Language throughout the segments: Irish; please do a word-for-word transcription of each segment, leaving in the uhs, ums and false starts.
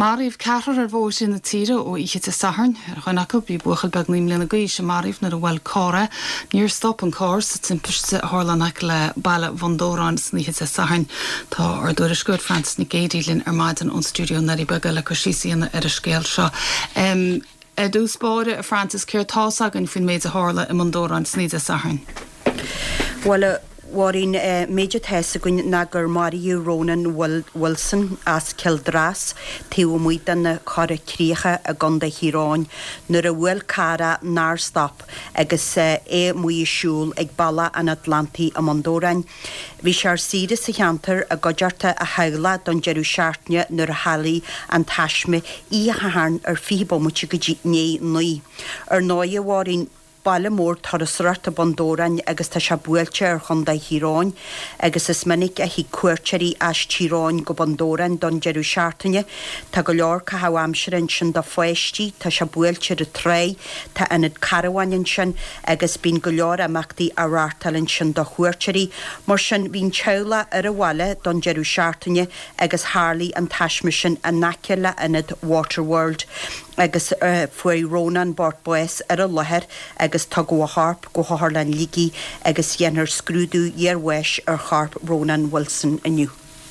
Marif ceathar ar bhór sin na tíre ó iche a saharn ar chunacha bí buchail bag níim lena gaí se marif na a bhfuil córa níor stop an cór sa timpiste hálanach le bailla Vandórán sníche a saharn tá ar dúir scoir Francis na géidirlinn ar maidin ón stúdio narí baga le cosííanana ar a scéal seo. Um, a dús báide a Francis céir tásagan fin méid a hála i Vandórán sníide a saharn. Well, Warin uh, major tesagun na gur Mariu Ronan Wilson as Kildras teo muidan na cara críocha a gonda híráin nuair a bhfuil cara nar stop agus uh, é mui siúl ag balla an Atlanti a Mandórain. Bhí sé siad sa cheantar a godearta a heagla don jeú seaartne nuair a halaí an taisme í a haharn ar fihibomute go né nuí. Ar náide Warin Baile mór tarasrart a Bandórain agus tá se buailte ar chunda híráin agus is minic a hí cuairteirí as tíráin go Bandórain don jeú seaartaine tá go leor ca ha amserin sin do foiisttí tá se buailte a tré tá inad carhain sin agus bín go leor amachtaí arrátalinn sin do chuirteirí mar sin bhín teula ar a bhile don jeú seaartaine agus hálaí an taisme sin a naceile inad Waterworld agus uh, fuaí Ronan Bort Boes ar a lethir agus tá go a harp go hálan lígi agus dhéanar scrúdú dhearhais ar harp Ronan Wilson aniu.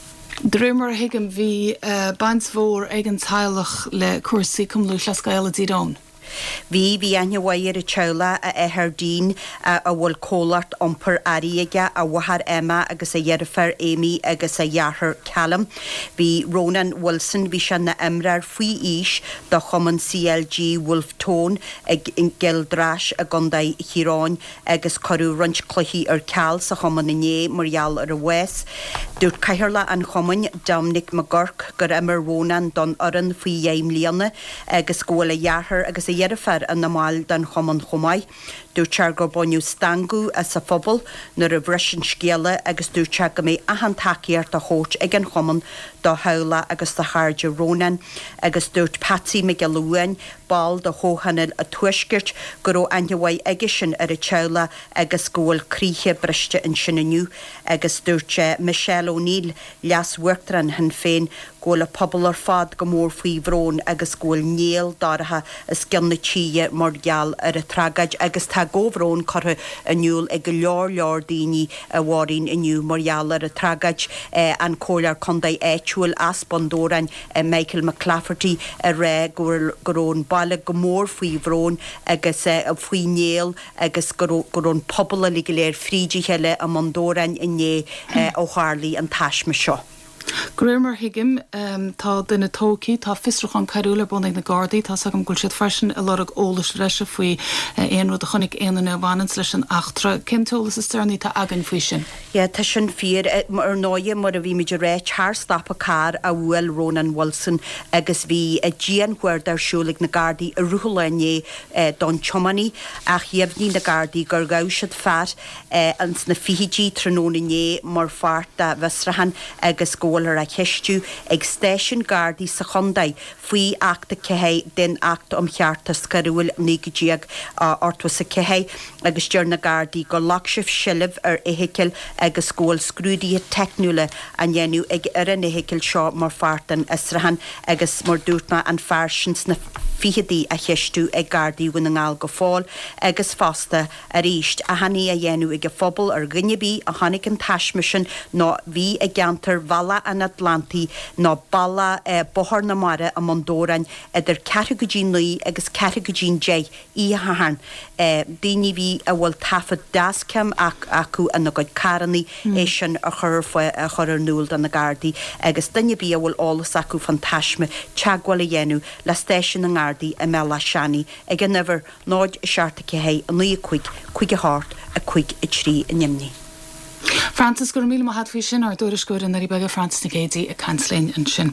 Drúmar hiigem bhí uh, bansmhór ag an teilech le cuasaí cumlú leascaile dídán. Bhí bhí aine a teula a Ehardín a bhfuil cólart ompar aríige a bhahar Emma agus a dhearfar Amy agus a dhearthar Callum. Bhí Ronan Wilson bhí se na imrar faoi ís do chuman C L G Wolf Tone ag in Gildras a gondaid Chiráin agus corú runch cluichí ar ceall sa chuman na né margheall ar a Wes. Dúirt caithearla an chuman Dominic McGurk gur imar Ronan don oran faoi dhéim líana agus ggóil a dhearthar agus a dhearfar an namáil den chuman chomáid. Dúirt tear gur buniu stangú a sa phobal nuair a bhrisin scéala agus dúirt tear go mé ahan takeíart a hót ag an chuman do heula agus do háirde Ronan agus dúirt Patsy McGilluin ball do hóhanil a tuisgirt gur ó ainehhaid aige sin ar a teula agus ggóil críthe briste in sinaniu agus dúirt Michelle O'Neill leas Wertran hen féin ggóil a pobl ar fad go mór faoi bhrón agus ggóil néal dáratha is gimna tíe mar geall ar a tragaid agus tá góhrón chutha aniuil ag go leor leor daoine a bhharín aniu margheall ar a tragaid eh, an cólar condaid éitiúil as Bandórain eh, Michael McClafferty a ré gurón bailla go mór faoi bhrón agus eh, faoi néal agus gurón pobl a go léir frídí heile a Bandórain inné eh, ó Harlaí an taisme seo. Grúmar hiigim um, tá duna tócí tá fistrachan carúla bunaigh na Gardaí tá sagam gúil siad farsin a lorug ólas reise faoi éonrúd a chunig éanana bhhanan leis an achtra. Cim túlas is stearnaí tá agan faoi sin? Ja, tá sin fír ar náide mar a bhí meidir ré tear stop a car a bhfuil Ronan Wilson agus bhí a dían huair ar siúlaigh na Gardaí a ruthalainné eh, don chomaní ach dhéobhní na Gardaí gur gabhsiad fear eh, ans na fihidí trónainné mar fart a bhestrahan agus ggóil ar a cheistú ag stéisiún Gardaí sa chundaid faoi achta cehé den acht om cheartas carúil nígadíag ortwa sa cehé agus dear na Gardaí go lachsibh silibh ar ihicil agus ggóil scrúdaí technúla an dhéanú ag ar an ihicil seo mar fartan israhan agus mar dúirtna an farsins na fihidí a cheistú ag Gardaí bhuina ngáil go fáil agus fásta a ríist a haní a dhéanú ag a phobal ar gannebí a hanig an taisme sin ná bhí a geantar balla an Atlanti ná balla eh, bohar na mara a Mandórain idir ceithre go dtí naoi agus ceithre go dtí dé í a haharn. Eh, Daoine bhí a bhfuil tafad dascam ach acu a na goid caraní é sin a chur foioi a chur ar núil an na Gardaí agus daine bí a bhfuil álas acu fan taisme teagháil a dhéanú le stéisiún na Gardaí a mela seanaí ag an nifir náid searta cehé a nuí chuig chuig a háart a chuig i trí a nimní. Francis gur míle hat fao sin ar dúidir scoir an narí bega Francis na Géideí a canslainn an sin.